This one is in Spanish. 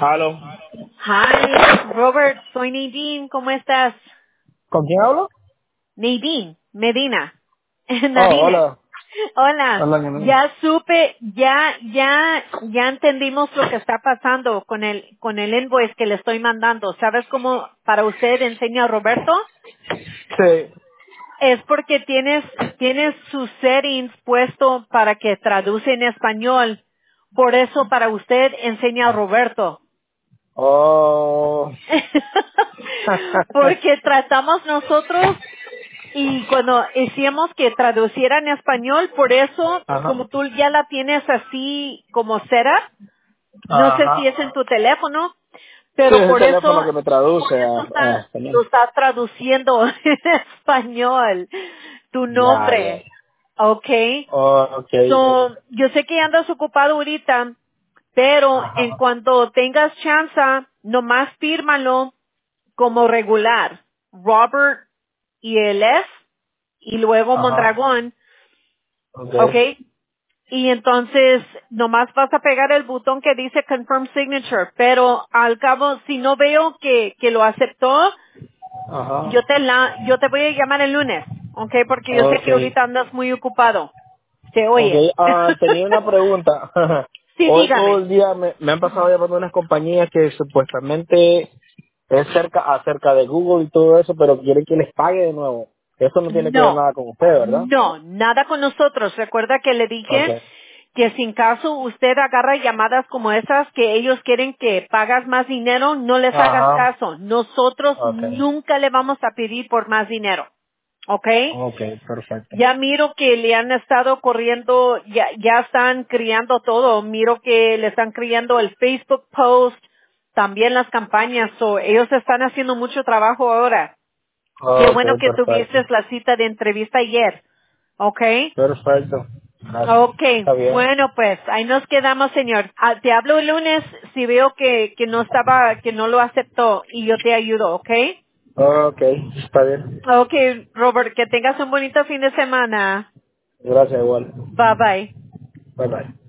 Aló. Hi, Robert, soy Nadine, ¿cómo estás? ¿Con quién hablo? Nadine, Medina. Oh, Nadine. hola. Hola, Hola, Yanine. ya supe, ya entendimos lo que está pasando con el invoice que le estoy mandando. ¿Sabes cómo para usted enseña a Roberto? Sí. Es porque tienes sus settings puesto para que traduce en español. Por eso para usted enseña a Roberto. Oh. Porque tratamos nosotros y cuando hicimos que traduciera en español, por eso, Ajá. como tú ya la tienes así como setup, no sé si Ajá. es en tu teléfono, Sí, pero es el teléfono que me por traduce eso a lo español. está traduciendo en español, tu Ya, ya. nombre, ¿ok? Oh, ok. So, yo sé que andas ocupado ahorita, pero en Ajá. cuanto tengas chance, nomás fírmalo como regular. Robert y el F y luego Ajá. Mondragón, Ok. ¿ok? Y entonces nomás vas a pegar el botón que dice Confirm Signature, pero al cabo, si no veo que lo aceptó, Ajá. yo te voy a llamar el lunes, ¿ok? Porque yo sé Ok. que ahorita andas muy ocupado. Se Ok. oye. Tenía una pregunta. Sí, Hoy todo dígame. el día me han pasado llamando unas compañías que supuestamente es acerca de Google y todo eso, pero quieren que les pague de nuevo. Eso no tiene que ver No, nada con usted, ¿verdad? no, nada con nosotros. Recuerda que le dije Okay, que si en caso usted agarra llamadas como esas que ellos quieren que pagas más dinero, no les hagas ajá, caso. Nosotros okay, nunca le vamos a pedir por más dinero. ¿Ok? okay, perfecto. Ya miro que le han estado corriendo, ya están criando todo. Miro que le están criando el Facebook post, también las campañas. So, ellos están haciendo mucho trabajo ahora. Qué bueno Okay, que perfecto. tuviste la cita de entrevista ayer. ¿Ok? Perfecto. Gracias. Ok, Está bien. bueno pues, ahí nos quedamos señor. Te hablo el lunes si veo que no lo aceptó y yo te ayudo, ¿ok? Okay, está bien. Ok, Robert, que tengas un bonito fin de semana. Gracias igual. Bye bye. Bye bye.